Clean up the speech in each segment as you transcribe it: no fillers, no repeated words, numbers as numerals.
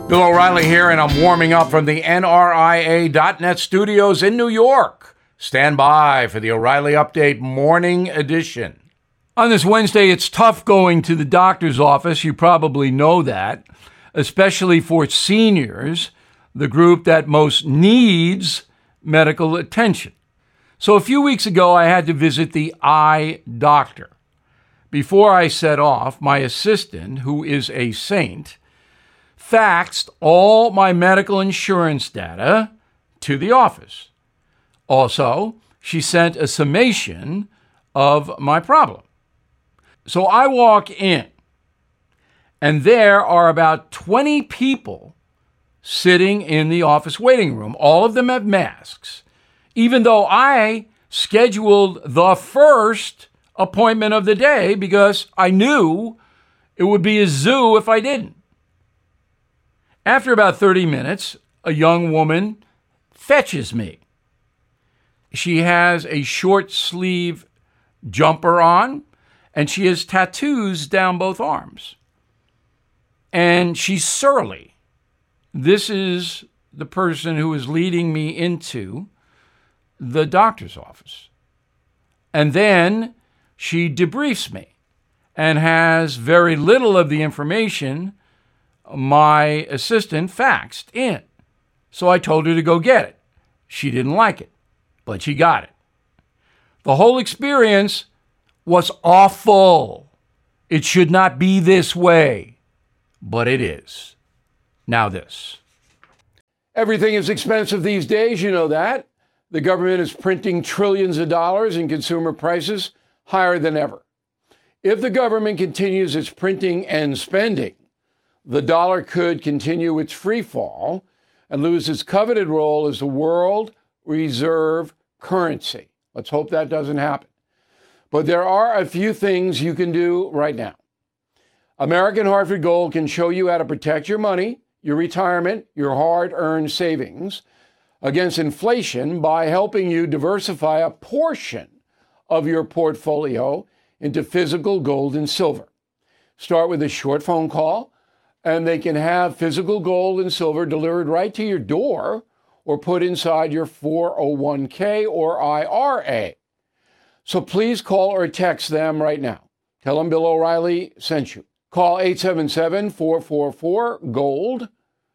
Bill O'Reilly here, and I'm warming up from the NRIA.net studios in New York. Stand by for the O'Reilly Update Morning Edition. On this Wednesday, it's tough going to the doctor's office. You probably know that, especially for seniors, the group that most needs medical attention. So a few weeks ago, I had to visit the eye doctor. Before I set off, my assistant, who is a saint, faxed all my medical insurance data to the office. Also, she sent a summation of my problem. So I walk in, and there are about 20 people sitting in the office waiting room. All of them have masks, even though I scheduled the first appointment of the day because I knew it would be a zoo if I didn't. After about 30 minutes, a young woman fetches me. She has a short sleeve jumper on, and she has tattoos down both arms. And she's surly. This is the person who is leading me into the doctor's office. And then she debriefs me and has very little of the information my assistant faxed in. So I told her to go get it. She didn't like it, but she got it. The whole experience was awful. It should not be this way, but it is. Now this. Everything is expensive these days, you know that. The government is printing trillions of dollars and consumer prices higher than ever. If the government continues its printing and spending, the dollar could continue its free fall and lose its coveted role as the world reserve currency. Let's hope that doesn't happen. But there are a few things you can do right now. American Hartford Gold can show you how to protect your money, your retirement, your hard-earned savings against inflation by helping you diversify a portion of your portfolio into physical gold and silver. Start with a short phone call, and they can have physical gold and silver delivered right to your door or put inside your 401k or IRA. So please call or text them right now. Tell them Bill O'Reilly sent you. Call 877-444-GOLD,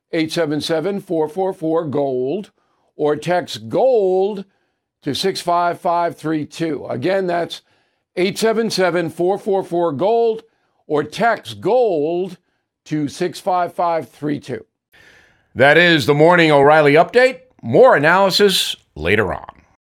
877-444-GOLD, or text GOLD to 65532. Again, that's 877-444-GOLD, or text GOLD to 65532. That is the Morning O'Reilly Update. More analysis later on.